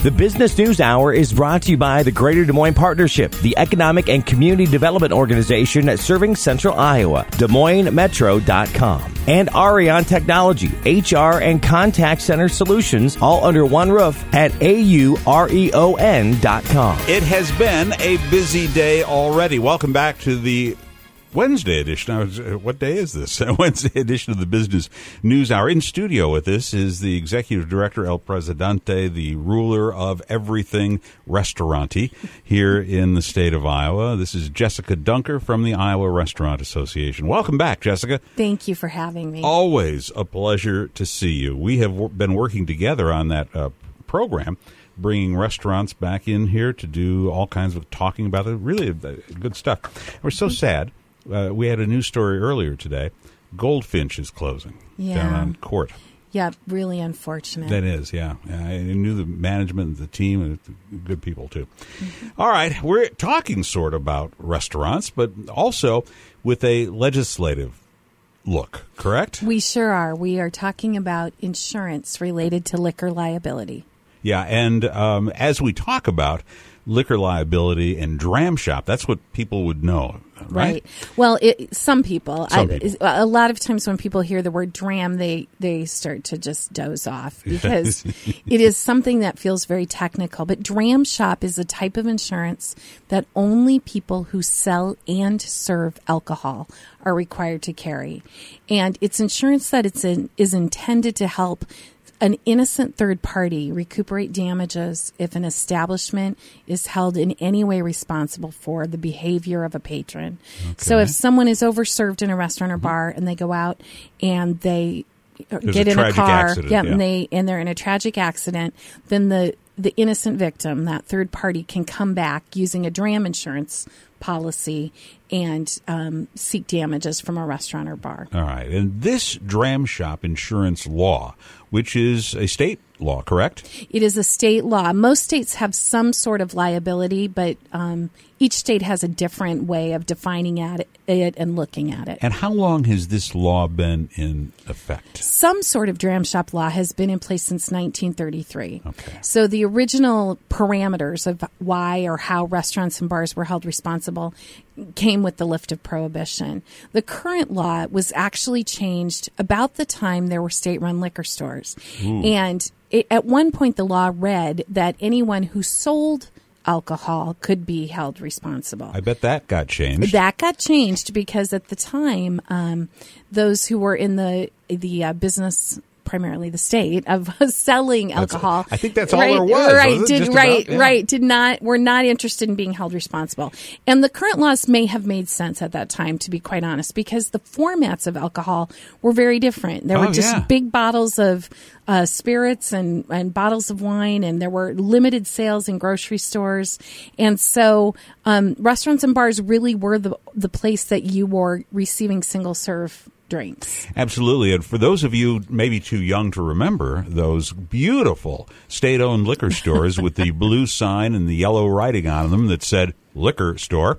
The Business News Hour is brought to you by the Greater Des Moines Partnership, the economic and community development organization serving Central Iowa, DesMoinesMetro.com, and Arion Technology, HR and contact center solutions, all under one roof at AUREON.com. It has been a busy day already. Welcome back to the Wednesday edition. What day is this? Wednesday edition of the Business News Hour. In studio with us is the Executive Director, El Presidente, the ruler of everything restauranty here in the state of Iowa. This is Jessica Dunker from the Iowa Restaurant Association. Welcome back, Jessica. Thank you for having me. Always a pleasure to see you. We have been working together on that program, bringing restaurants back in here to do all kinds of talking about it. Really good stuff. We're so sad. We had a news story earlier today. Goldfinch is closing down on Court. Yeah, really unfortunate. That is, yeah. I knew the management, the team, and good people, too. Mm-hmm. All right, we're talking sort of about restaurants, but also with a legislative look, correct? We sure are. We are talking about insurance related to liquor liability. Yeah, and as we talk about liquor liability and dram shop, that's what people would know, right? Well, some people. A lot of times when people hear the word dram, they start to just doze off because it is something that feels very technical. But dram shop is a type of insurance that only people who sell and serve alcohol are required to carry. And it's insurance that is intended to help an innocent third party recuperate damages if an establishment is held in any way responsible for the behavior of a patron. Okay. So if someone is overserved in a restaurant or bar and they go out and they get in a car, and they're in a tragic accident, then the innocent victim, that third party, can come back using a dram insurance policy and seek damages from a restaurant or bar. All right. And this dram shop insurance law, which is a state law, correct? It is a state law. Most states have some sort of liability, but each state has a different way of defining it and looking at it. And how long has this law been in effect? Some sort of dram shop law has been in place since 1933. Okay. So the original parameters of why or how restaurants and bars were held responsible came with the lift of prohibition. The current law was actually changed about the time there were state-run liquor stores. Ooh. And at one point, the law read that anyone who sold alcohol could be held responsible. I bet that got changed. That got changed because at the time, those who were in the business, primarily the state, of selling alcohol. I think that's all there was. We're not interested in being held responsible. And the current laws may have made sense at that time, to be quite honest, because the formats of alcohol were very different. There were just big bottles of spirits and bottles of wine, and there were limited sales in grocery stores. And so restaurants and bars really were the place that you were receiving single-serve drinks. Absolutely. And for those of you maybe too young to remember those beautiful state-owned liquor stores with the blue sign and the yellow writing on them that said liquor store,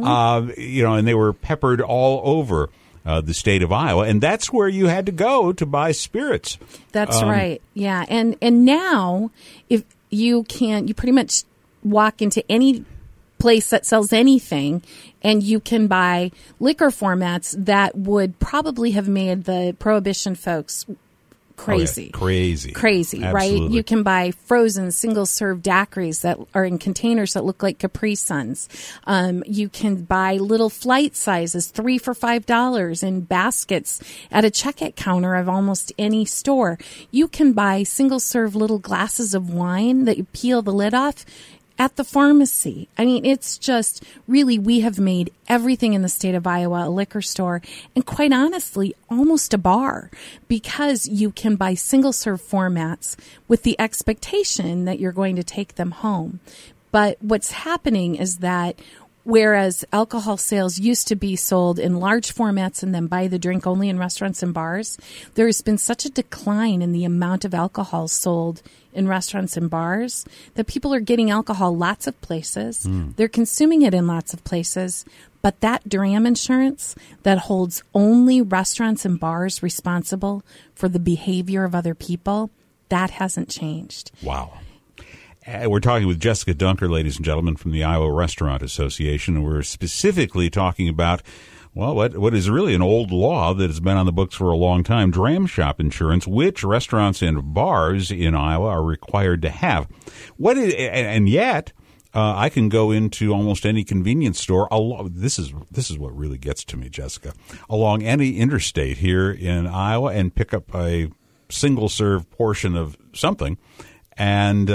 and they were peppered all over the state of Iowa, and that's where you had to go to buy spirits. That's right. Yeah. And now if you pretty much walk into any place that sells anything, and you can buy liquor formats that would probably have made the Prohibition folks crazy. Oh, yeah. Crazy, right? You can buy frozen single-serve daiquiris that are in containers that look like Capri Suns. You can buy little flight sizes, 3 for $5 in baskets at a checkout counter of almost any store. You can buy single-serve little glasses of wine that you peel the lid off at the pharmacy. I mean, it's just really, we have made everything in the state of Iowa a liquor store, and quite honestly, almost a bar, because you can buy single-serve formats with the expectation that you're going to take them home. But what's happening is that whereas alcohol sales used to be sold in large formats and then buy the drink only in restaurants and bars, there has been such a decline in the amount of alcohol sold in restaurants and bars that people are getting alcohol lots of places. They're consuming it in lots of places. But that dram insurance that holds only restaurants and bars responsible for the behavior of other people, that hasn't changed. Wow. We're talking with Jessica Dunker, ladies and gentlemen, from the Iowa Restaurant Association, and we're specifically talking about, well, what is really an old law that has been on the books for a long time, dram shop insurance, which restaurants and bars in Iowa are required to have. And yet, I can go into almost any convenience store. This is what really gets to me, Jessica. Along any interstate here in Iowa, and pick up a single-serve portion of something, and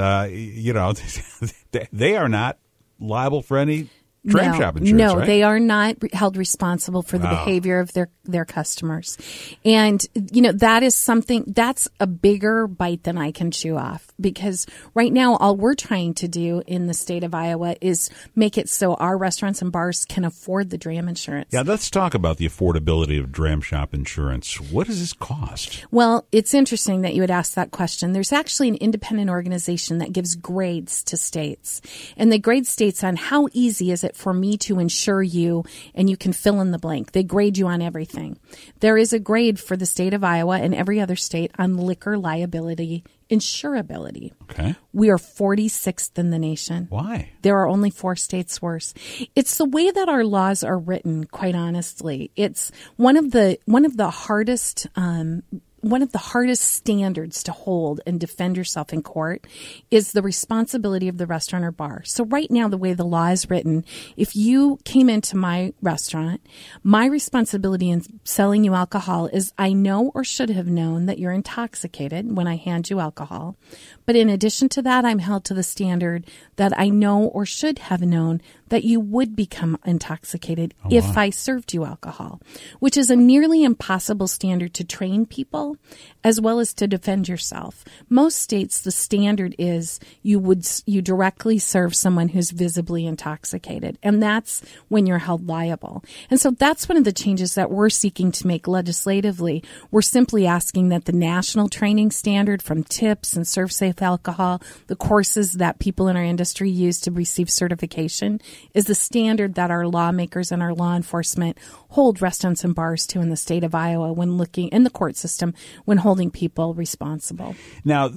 they are not liable for any dram shop insurance. No, right? They are not held responsible for the behavior of their customers. And, that is something, that's a bigger bite than I can chew off, because right now all we're trying to do in the state of Iowa is make it so our restaurants and bars can afford the dram insurance. Yeah, let's talk about the affordability of dram shop insurance. What does this cost? Well, it's interesting that you would ask that question. There's actually an independent organization that gives grades to states, and they grade states on how easy is it for me to insure you, and you can fill in the blank. They grade you on everything. There is a grade for the state of Iowa and every other state on liquor liability insurability. Okay. We are 46th in the nation. Why? There are only 4 states worse. It's the way that our laws are written, quite honestly. It's one of the hardest standards to hold and defend yourself in court is the responsibility of the restaurant or bar. So right now, the way the law is written, if you came into my restaurant, my responsibility in selling you alcohol is I know or should have known that you're intoxicated when I hand you alcohol. But in addition to that, I'm held to the standard that I know or should have known that you would become intoxicated if I served you alcohol, which is a nearly impossible standard to train people as well as to defend yourself. Most states, the standard is you directly serve someone who's visibly intoxicated, and that's when you're held liable. And so that's one of the changes that we're seeking to make legislatively. We're simply asking that the national training standard from TIPS and Serve Safe Alcohol, the courses that people in our industry use to receive certification, is the standard that our lawmakers and our law enforcement hold restaurants and bars to in the state of Iowa when looking in the court system when holding people responsible. Now,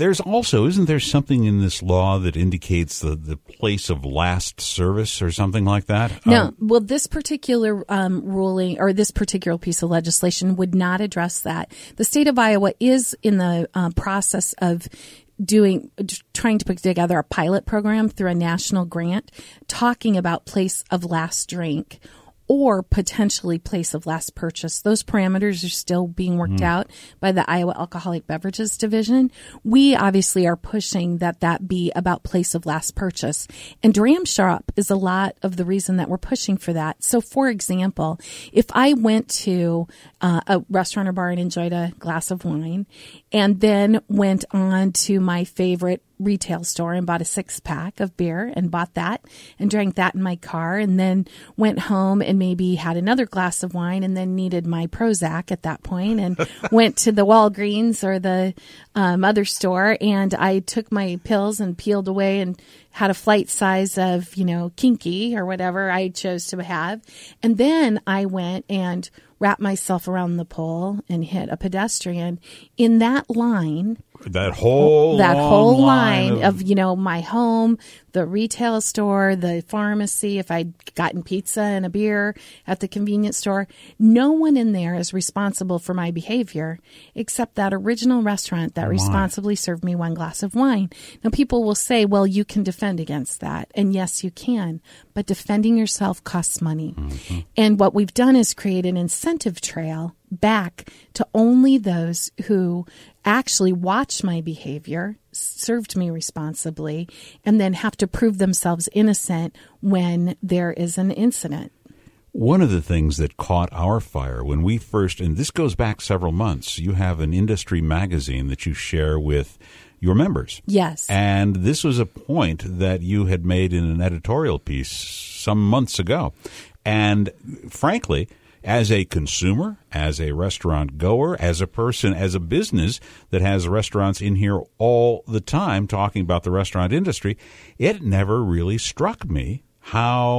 isn't there something in this law that indicates the place of last service or something like that? No. Well, this particular ruling or this particular piece of legislation would not address that. The state of Iowa is in the process of trying to put together a pilot program through a national grant talking about place of last drink or potentially place of last purchase. Those parameters are still being worked out by the Iowa Alcoholic Beverages Division. We obviously are pushing that be about place of last purchase. And dram shop is a lot of the reason that we're pushing for that. So, for example, if I went to a restaurant or bar and enjoyed a glass of wine and then went on to my favorite retail store and bought a 6-pack of beer and bought that and drank that in my car and then went home and maybe had another glass of wine and then needed my Prozac at that point and went to the Walgreens or the other store and I took my pills and peeled away and had a flight size of, Kinky or whatever I chose to have. And then I went and wrapped myself around the pole and hit a pedestrian in that line. That whole line of my home, the retail store, the pharmacy, if I'd gotten pizza and a beer at the convenience store, no one in there is responsible for my behavior except that original restaurant that responsibly served me one glass of wine. Now, people will say, well, you can defend against that. And yes, you can. But defending yourself costs money. Mm-hmm. And what we've done is create an incentive trail back to only those who actually watch my behavior, served me responsibly, and then have to prove themselves innocent when there is an incident. One of the things that caught our fire when we first, and this goes back several months, you have an industry magazine that you share with your members. Yes. And this was a point that you had made in an editorial piece some months ago. And frankly, as a consumer, as a restaurant goer, as a person, as a business that has restaurants in here all the time talking about the restaurant industry, it never really struck me how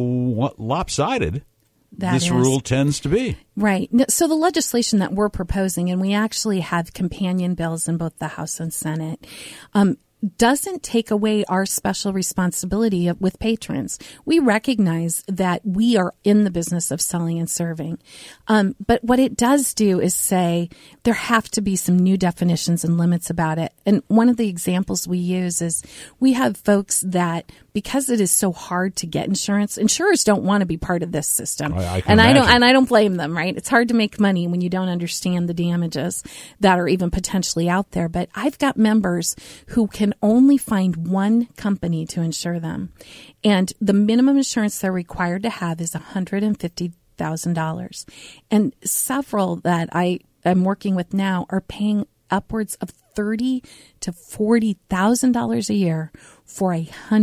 lopsided this rule tends to be. Right. So the legislation that we're proposing, and we actually have companion bills in both the House and Senate, doesn't take away our special responsibility with patrons. We recognize that we are in the business of selling and serving. But what it does do is say there have to be some new definitions and limits about it. And one of the examples we use is we have folks that, because it is so hard to get insurance, insurers don't want to be part of this system. I don't blame them, right? It's hard to make money when you don't understand the damages that are even potentially out there. But I've got members who can only find one company to insure them. And the minimum insurance they're required to have is $150,000. And several that I'm working with now are paying upwards of $30,000 to $40,000 a year for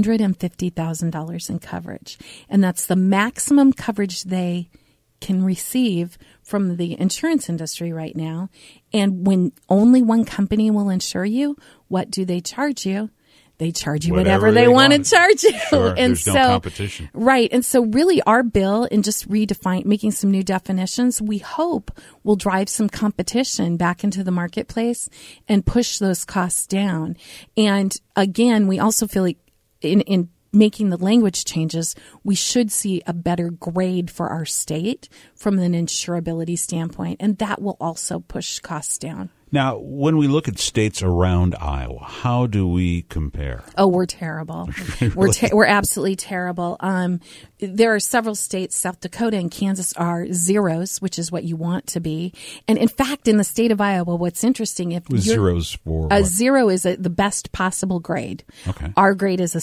$150,000 in coverage. And that's the maximum coverage they can receive from the insurance industry right now. And when only one company will insure you, what do they charge you? They charge you whatever they want to charge you. Sure, and there's no competition. Right. And so really our bill, and just making some new definitions, we hope will drive some competition back into the marketplace and push those costs down. And again, we also feel like in making the language changes, we should see a better grade for our state from an insurability standpoint, and that will also push costs down. Now, when we look at states around Iowa, how do we compare? Oh, we're terrible. We're absolutely terrible. There are several states, South Dakota and Kansas are zeros, which is what you want to be. And in fact, in the state of Iowa, what's interesting, zeros for a zero is the best possible grade. Okay. Our grade is a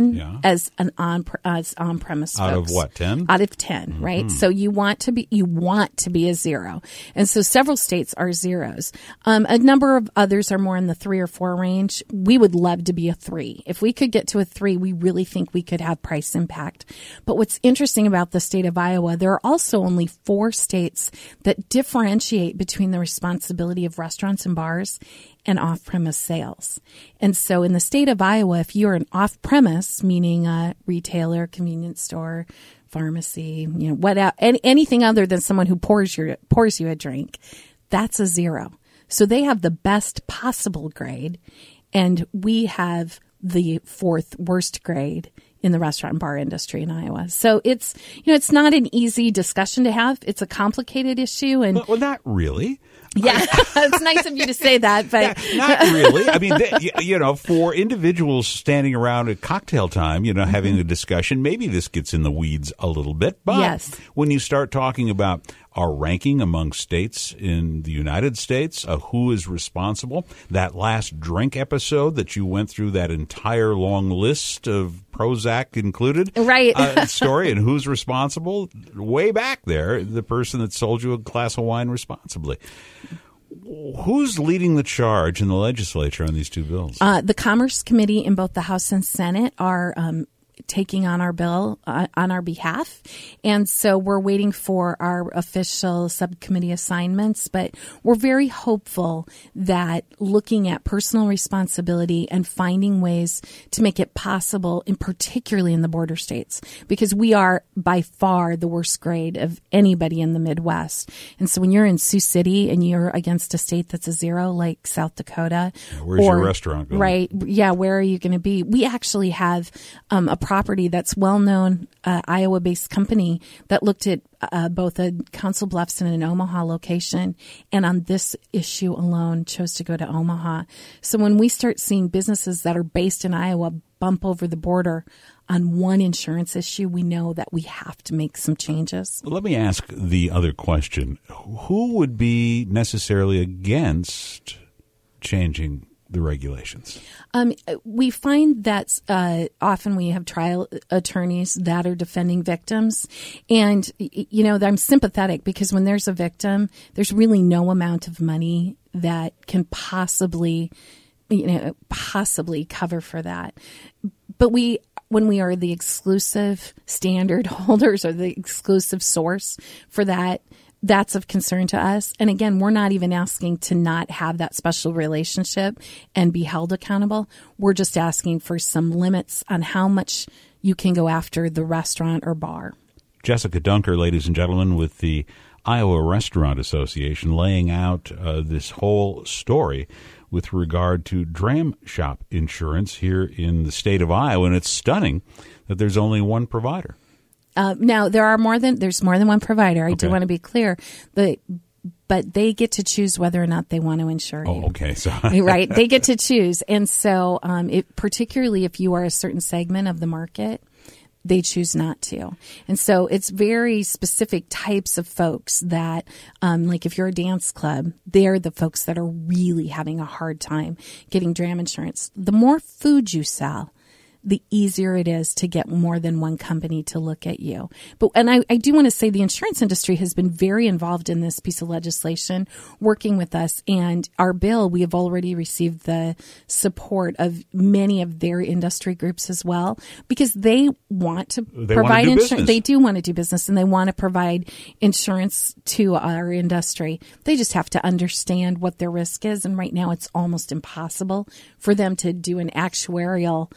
7 as an on-premise out folks. of what, 10? Out of 10, right? So you want to be a zero. And so several states are zeros. A number of others are more in the 3 or 4 range. We would love to be a 3. If we could get to a 3, we really think we could have price impact. But what's interesting about the state of Iowa, there are also only 4 states that differentiate between the responsibility of restaurants and bars and off-premise sales. And so in the state of Iowa, if you're an off-premise, meaning a retailer, convenience store, pharmacy, anything other than someone who pours you a drink, that's a 0. So they have the best possible grade, and we have the 4th worst grade in the restaurant and bar industry in Iowa. So it's not an easy discussion to have. It's a complicated issue. And well, not really. Yeah, it's nice of you to say that, but not really. I mean, for individuals standing around at cocktail time, having a discussion, maybe this gets in the weeds a little bit. But yes, when you start talking about our ranking among states in the United States, who is responsible, that last drink episode that you went through, that entire long list of Prozac included, right? Story, and who's responsible? Way back there, the person that sold you a glass of wine responsibly. Who's leading the charge in the legislature on these 2 bills? The Commerce Committee in both the House and Senate are taking on our bill on our behalf. And so we're waiting for our official subcommittee assignments, but we're very hopeful that looking at personal responsibility and finding ways to make it possible, and particularly in the border states, because we are by far the worst grade of anybody in the Midwest. And so when you're in Sioux City and you're against a state that's a 0, like South Dakota, where's your restaurant going? Right. Yeah. Where are you going to be? We actually have a property that's well-known, Iowa-based company that looked at both a Council Bluffs and an Omaha location, and on this issue alone chose to go to Omaha. So when we start seeing businesses that are based in Iowa bump over the border on one insurance issue, we know that we have to make some changes. Let me ask the other question. Who would be necessarily against changing the regulations? We find that often we have trial attorneys that are defending victims. And, I'm sympathetic, because when there's a victim, there's really no amount of money that can possibly cover for that. But when we are the exclusive standard holders or the exclusive source for that, that's of concern to us. And again, we're not even asking to not have that special relationship and be held accountable. We're just asking for some limits on how much you can go after the restaurant or bar. Jessica Dunker, ladies and gentlemen, with the Iowa Restaurant Association, laying out this whole story with regard to dram shop insurance here in the state of Iowa, and it's stunning that there's only one provider. Now, there's more than one provider. I do want to be clear. But they get to choose whether or not they want to insure you. Oh, okay. So right. They get to choose. And so particularly if you are a certain segment of the market, they choose not to. And so it's very specific types of folks that, like if you're a dance club, they're the folks that are really having a hard time getting dram insurance. The more food you sell, the easier it is to get more than one company to look at you. And I do want to say the insurance industry has been very involved in this piece of legislation, working with us. And our bill, we have already received the support of many of their industry groups as well, because they want to provide insurance. They do want to do business, and they want to provide insurance to our industry. They just have to understand what their risk is. And right now it's almost impossible for them to do an actuarial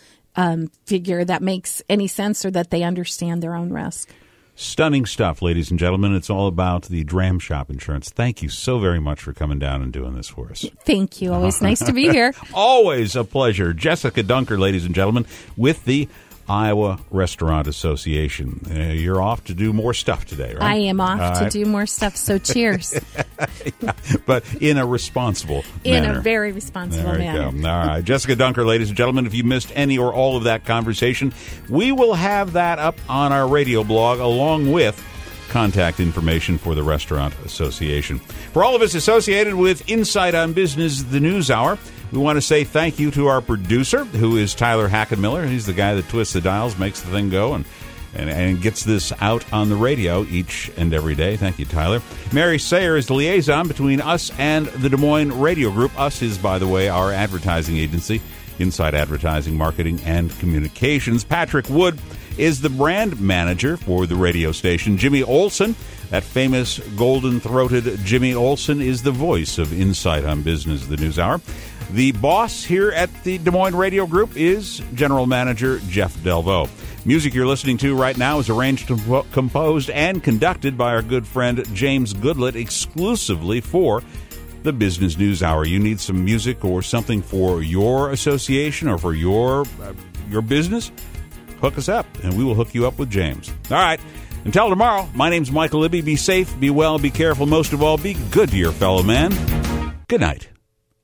figure that makes any sense or that they understand their own risk. Stunning stuff, ladies and gentlemen. It's all about the dram shop insurance. Thank you so very much for coming down and doing this for us. Thank you. Always nice to be here. Always a pleasure. Jessica Dunker, ladies and gentlemen, with the Iowa Restaurant Association. You're off to do more stuff today, right? I am off to do more stuff, so cheers. Yeah, but in a responsible manner. In a very responsible manner. There you go. All right. Jessica Dunker, ladies and gentlemen, if you missed any or all of that conversation, we will have that up on our radio blog along with contact information for the Restaurant Association. For all of us associated with Insight on Business, the News Hour, we want to say thank you to our producer, who is Tyler Hackenmiller. He's the guy that twists the dials, makes the thing go, and gets this out on the radio each and every day. Thank you, Tyler. Mary Sayer is the liaison between us and the Des Moines Radio Group. Us is, by the way, our advertising agency, Insight Advertising, Marketing, and Communications. Patrick Wood is the brand manager for the radio station. Jimmy Olsen, that famous golden-throated Jimmy Olsen, is the voice of Insight on Business, the News Hour. The boss here at the Des Moines Radio Group is General Manager Jeff Delvaux. Music you're listening to right now is arranged, composed, and conducted by our good friend James Goodlett exclusively for the Business News Hour. You need some music or something for your association or for your business? Hook us up, and we will hook you up with James. All right. Until tomorrow, my name's Michael Libby. Be safe, be well, be careful. Most of all, be good to your fellow man. Good night.